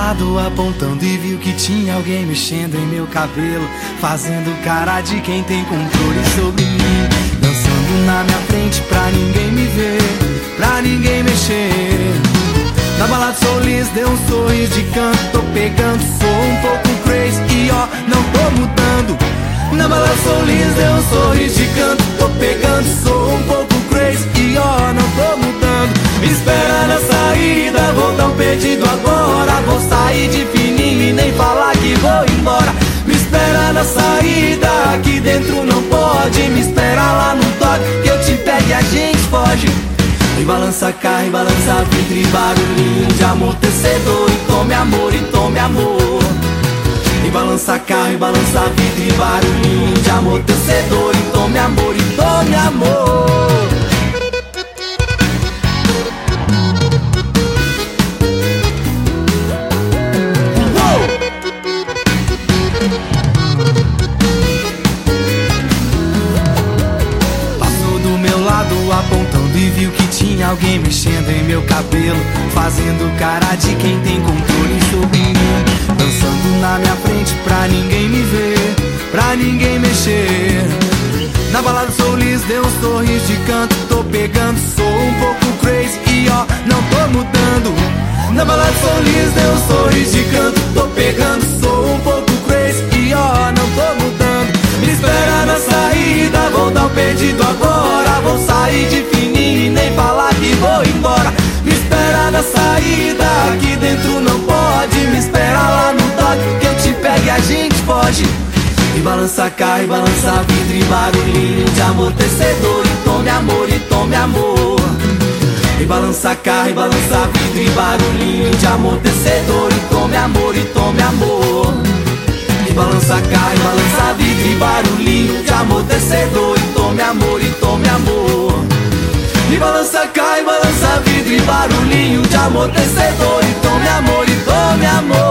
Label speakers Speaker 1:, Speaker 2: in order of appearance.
Speaker 1: lado apontando e viu que tinha alguém mexendo em meu cabelo, fazendo cara de quem tem controle sobre mim, dançando na minha frente pra ninguém me ver, pra ninguém mexer. Na balada sou liso, deu um sorriso de canto, tô pegando, sou um pouco crazy e ó, não tô mudando. Na balada sou liso, deu um sorriso de canto, tô pegando, sou um pouco crazy e ó, não tô mudando. Me espera na saída, vou dar um pedido agora, vou sair de fininho e nem falar que vou embora. Me espera na saída, aqui dentro não pode, me espera lá no toque que eu te pego e a gente foge. E balança carro, e balança vidro e barulhinho de amortecedor, e tome amor, e tome amor. E balança carro, e balança vidro e barulhinho de amortecedor, e tome amor, e tome amor. Passou do meu lado apontando e viu que tinha alguém mexendo em meu cabelo, fazendo cara de quem tem controle sobre mim, dançando na minha frente pra ninguém me ver, pra ninguém mexer. Na balada sou liso, deu um sorriso de canto, tô pegando, sou um pouco crazy e ó, não tô mudando. Na balada sou liso, deu um sorriso de canto, tô pegando, sou um pouco crazy e ó, não tô mudando. Me espera na saída, vou dar um pedido agora, vou sair de fininho e nem falar que vou embora. Me espera na saída, aqui dentro não pode, me espera lá no toque que eu te pego e a gente foge. E balança carro, e balança vidro e barulhinho de amortecedor, e tome amor, e tome amor. E balança carro, e balança vidro e barulhinho de amortecedor, e tome amor, e tome amor. E balança carro, e balança vidro e barulhinho de amortecedor, e tome amor, e tome amor. E balança carro, e balança vidro e barulhinho de amortecedor, e tome amor, e tome amor.